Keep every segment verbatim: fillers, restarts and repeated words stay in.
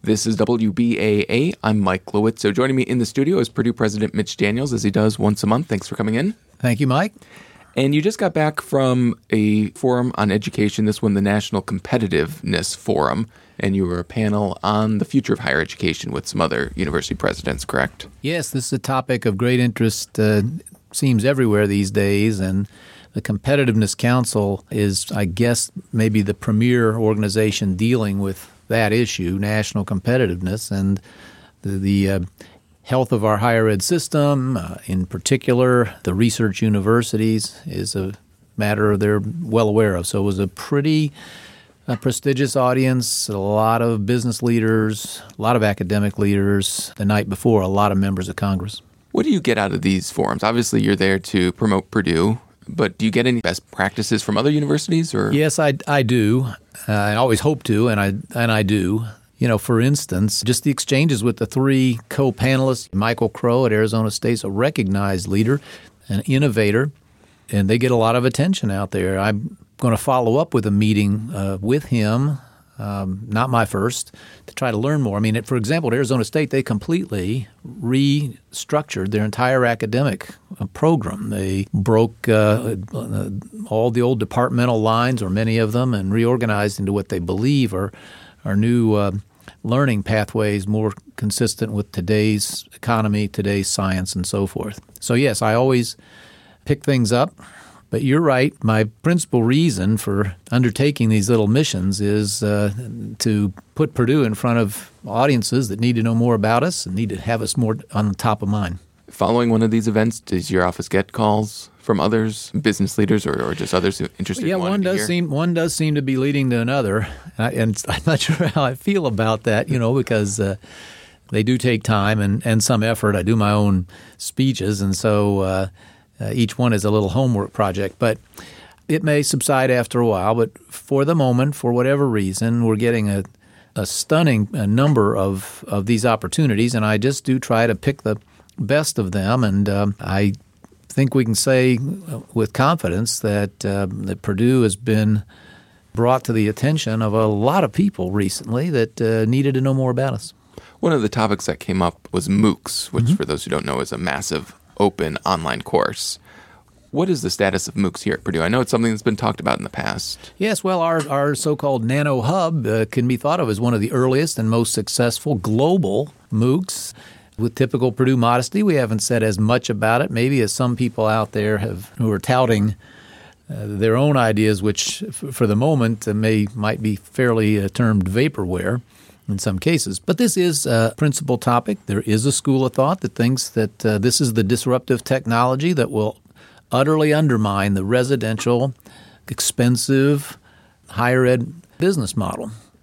This is W B A A. I'm Mike Lowitz. So joining me in the studio is Purdue President Mitch Daniels, as he does once a month. Thanks for coming in. Thank you, Mike. And you just got back from a forum on education, this one, the National Competitiveness Forum, and you were a panel on the future of higher education with some other university presidents, correct? Yes, this is a topic of great interest, uh, seems everywhere these days, and the Competitiveness Council is, I guess, maybe the premier organization dealing with that issue, national competitiveness, and the, the uh, health of our higher ed system, uh, in particular, the research universities, is a matter they're well aware of. So it was a pretty uh, prestigious audience, a lot of business leaders, a lot of academic leaders. The night before, a lot of members of Congress. What do you get out of these forums? Obviously, you're there to promote Purdue, but do you get any best practices from other universities? Or Yes, I, I do. Uh, I always hope to, and I and I do. You know, for instance, just the exchanges with the three co-panelists, Michael Crow at Arizona State's a recognized leader, an innovator, and they get a lot of attention out there. I'm going to follow up with a meeting uh, with him, um, not my first, to try to learn more. I mean, for example, at Arizona State, they completely restructured their entire academic program. They broke uh, all the old departmental lines, or many of them, and reorganized into what they believe are, are new uh, learning pathways more consistent with today's economy, today's science, and so forth. So, yes, I always pick things up. But you're right. My principal reason for undertaking these little missions is uh, to put Purdue in front of audiences that need to know more about us and need to have us more on the top of mind. Following one of these events, does your office get calls from others, business leaders, or, or just others interested? Yeah, in one does hear? seem one does seem to be leading to another, and, I, and I'm not sure how I feel about that. You know, because uh, they do take time and, and some effort. I do my own speeches, and so. Uh, Uh, each one is a little homework project, but it may subside after a while. But for the moment, for whatever reason, we're getting a, a stunning a number of, of these opportunities, and I just do try to pick the best of them. And um, I think we can say with confidence that, uh, that Purdue has been brought to the attention of a lot of people recently that uh, needed to know more about us. One of the topics that came up was MOOCs, which, Mm-hmm. for those who don't know, is a massive open online course. What is the status of MOOCs here at Purdue? I know it's something that's been talked about in the past. Yes, well, our, our so-called Nano Hub uh, can be thought of as one of the earliest and most successful global MOOCs. With typical Purdue modesty, we haven't said as much about it, maybe as some people out there have who are touting uh, their own ideas, which f- for the moment uh, may might be fairly uh, termed vaporware in some cases. But this is a principal topic. There is a school of thought that thinks that uh, this is the disruptive technology that will utterly undermine the residential, expensive, higher ed business model.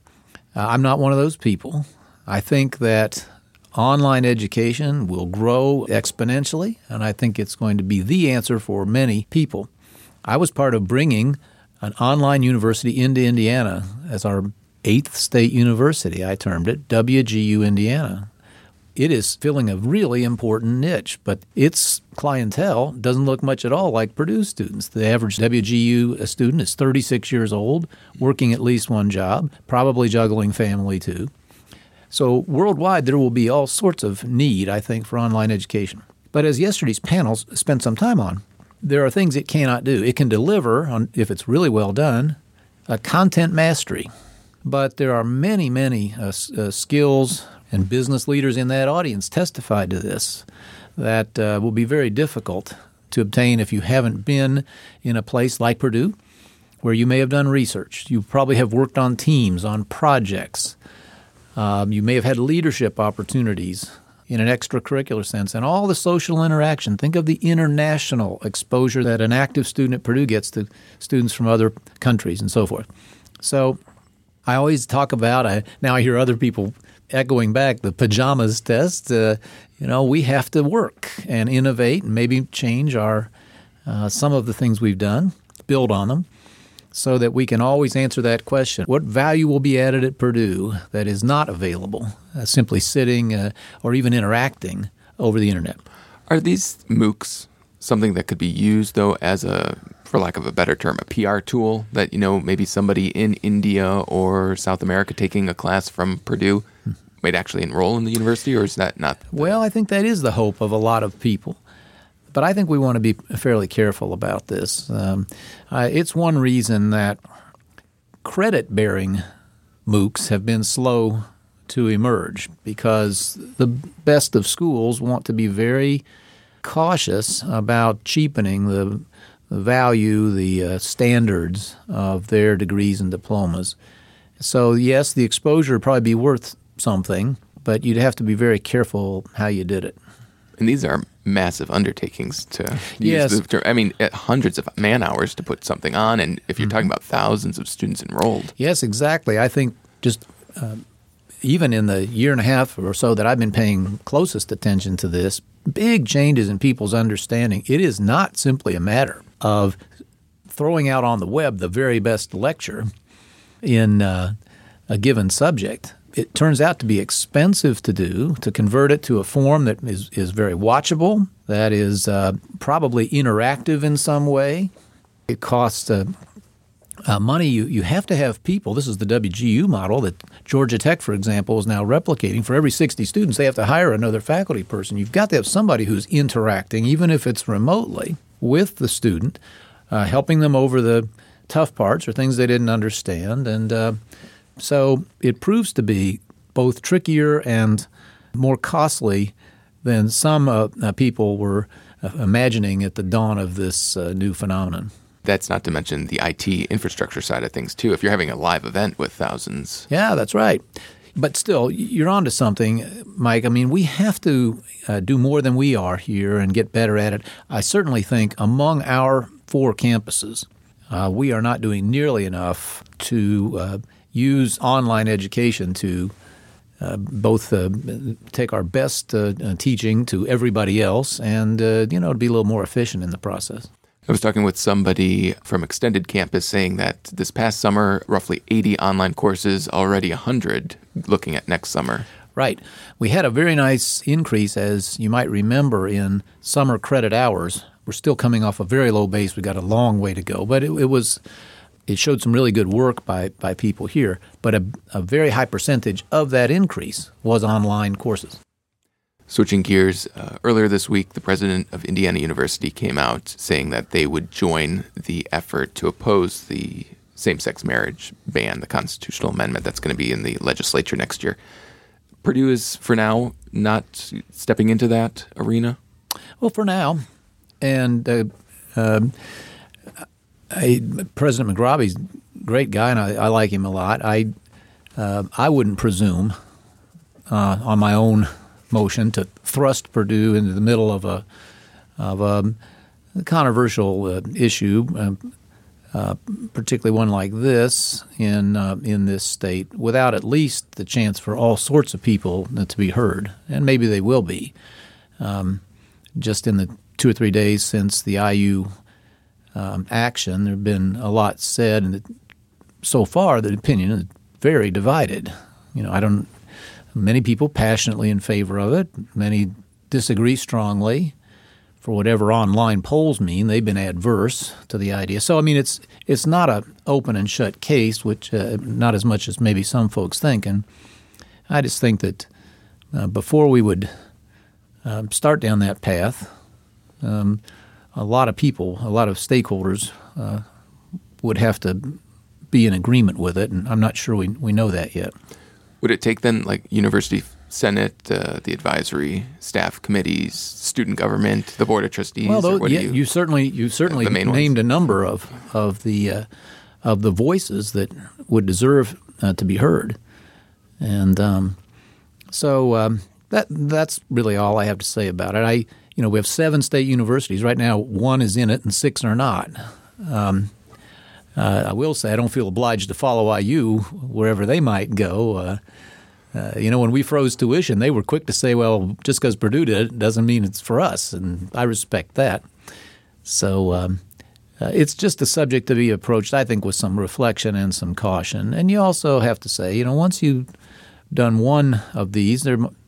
Uh, I'm not one of those people. I think that online education will grow exponentially, and I think it's going to be the answer for many people. I was part of bringing an online university into Indiana as our eighth state university, I termed it, W G U Indiana. It is filling a really important niche, but its clientele doesn't look much at all like Purdue students. The average W G U student is thirty-six years old, working at least one job, probably juggling family too. So worldwide, there will be all sorts of need, I think, for online education. But as yesterday's panels spent some time on, there are things it cannot do. It can deliver, on, if it's really well done, a content mastery. But there are many, many uh, uh, skills, and business leaders in that audience testified to this, that uh, will be very difficult to obtain if you haven't been in a place like Purdue where you may have done research. You probably have worked on teams, on projects. Um, you may have had leadership opportunities in an extracurricular sense, and all the social interaction. Think of the international exposure that an active student at Purdue gets to students from other countries and so forth. So I always talk about, I, now I hear other people echoing back the pajamas test. Uh, you know, we have to work and innovate and maybe change our uh, some of the things we've done, build on them, so that we can always answer that question. What value will be added at Purdue that is not available uh, simply sitting uh, or even interacting over the internet? Are these MOOCs something that could be used, though, as a, for lack of a better term, a P R tool that, you know, maybe somebody in India or South America taking a class from Purdue might actually enroll in the university, or is that not? The... Well, I think that is the hope of a lot of people. But I think we want to be fairly careful about this. Um, uh, it's one reason that credit-bearing MOOCs have been slow to emerge, because the best of schools want to be very cautious about cheapening the, the value, the uh, standards of their degrees and diplomas. So, yes, the exposure would probably be worth something, but you'd have to be very careful how you did it. And these are massive undertakings to yes. use the term. I mean, hundreds of man hours to put something on, and if you're mm-hmm. talking about thousands of students enrolled. Yes, exactly. I think just uh, even in the year and a half or so that I've been paying closest attention to this, big changes in people's understanding. It is not simply a matter of throwing out on the web the very best lecture in uh, a given subject. It turns out to be expensive to do, to convert it to a form that is, is very watchable, that is uh, probably interactive in some way. It costs uh, uh, money. You, you have to have people. This is the W G U model that Georgia Tech, for example, is now replicating. For every sixty students, they have to hire another faculty person. You've got to have somebody who's interacting, even if it's remotely, with the student, uh, helping them over the tough parts or things they didn't understand. And uh, so it proves to be both trickier and more costly than some uh, uh, people were uh, imagining at the dawn of this uh, new phenomenon. That's not to mention the I T infrastructure side of things, too. If you're having a live event with thousands. Yeah, that's right. But still, you're onto something, Mike. I mean, we have to uh, do more than we are here and get better at it. I certainly think among our four campuses, uh, we are not doing nearly enough to uh, use online education to uh, both uh, take our best uh, teaching to everybody else and, uh, you know, to be a little more efficient in the process. I was talking with somebody from Extended Campus saying that this past summer, roughly eighty online courses, already one hundred looking at next summer. Right. We had a very nice increase, as you might remember, in summer credit hours. We're still coming off a very low base. We got a long way to go, but it, it was it showed some really good work by, by people here. But a, a very high percentage of that increase was online courses. Switching gears, uh, earlier this week, the president of Indiana University came out saying that they would join the effort to oppose the same-sex marriage ban, the constitutional amendment that's going to be in the legislature next year. Purdue is, for now, not stepping into that arena? Well, for now. And uh, uh, I, President McRobbie's a great guy, and I, I like him a lot. I, uh, I wouldn't presume uh, on my own motion to thrust Purdue into the middle of a of a controversial uh, issue, uh, uh, particularly one like this in uh, in this state, without at least the chance for all sorts of people to be heard, and maybe they will be. Um, just in the two or three days since the I U um, action, there have been a lot said, and so far the opinion is very divided. You know, I don't. Many people passionately in favor of it. Many disagree strongly. For whatever online polls mean, they've been adverse to the idea. So, I mean, it's it's not a open and shut case, which uh, not as much as maybe some folks think. And I just think that uh, before we would uh, start down that path, um, a lot of people, a lot of stakeholders uh, would have to be in agreement with it, and I'm not sure we we know that yet. Would it take then, like, University Senate, uh, the advisory staff committees, student government, the board of trustees? Well, though, or what yeah, do you, you certainly you certainly named ones? a number of of the uh, of the voices that would deserve uh, to be heard, and um, so um, that that's really all I have to say about it. I you know we have seven state universities right now. One is in it, and six are not. Um, Uh, I will say I don't feel obliged to follow I U wherever they might go. Uh, uh, you know, when we froze tuition, they were quick to say, well, just because Purdue did it doesn't mean it's for us, and I respect that. So um, uh, it's just a subject to be approached, I think, with some reflection and some caution. And you also have to say, you know, once you've done one of these, there uh,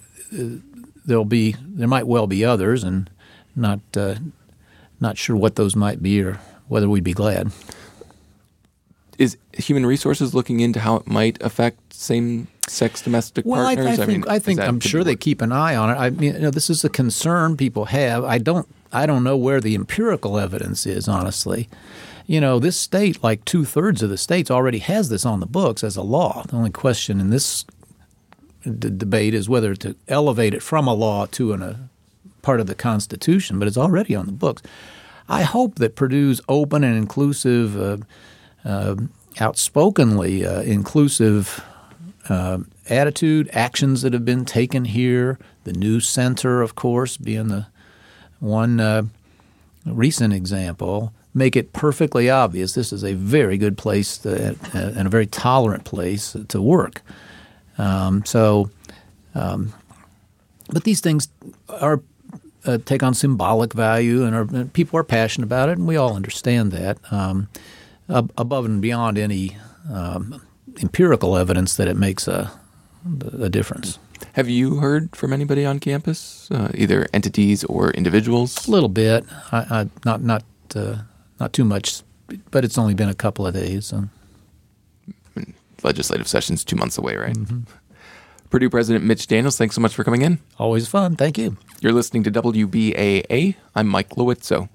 there'll be there might well be others, and not uh, not sure what those might be or whether we'd be glad. Is Human Resources looking into how it might affect same same-sex domestic well, I, partners? I think, I, mean, I think I'm sure they keep an eye on it. I mean, you know, this is a concern people have. I don't, I don't know where the empirical evidence is, honestly. You know, this state, like two-thirds of the states, already has this on the books as a law. The only question in this d- debate is whether to elevate it from a law to an, a part of the Constitution, but it's already on the books. I hope that Purdue's open and inclusive, uh, uh, outspokenly uh, inclusive uh, attitude, actions that have been taken here, the new center, of course, being the one uh, recent example, make it perfectly obvious this is a very good place to, uh, and a very tolerant place to work. Um, so, um, but these things are uh, take on symbolic value, and, are, and people are passionate about it, and we all understand that. Um, ab- above and beyond any um, empirical evidence that it makes a, a difference. Have you heard from anybody on campus, uh, either entities or individuals? A little bit, I, I, not not. Uh, Not too much, but it's only been a couple of days. So. Legislative session's two months away, right? Mm-hmm. Purdue President Mitch Daniels, thanks so much for coming in. Always fun. Thank you. You're listening to W B A A. I'm Mike Lowitzo.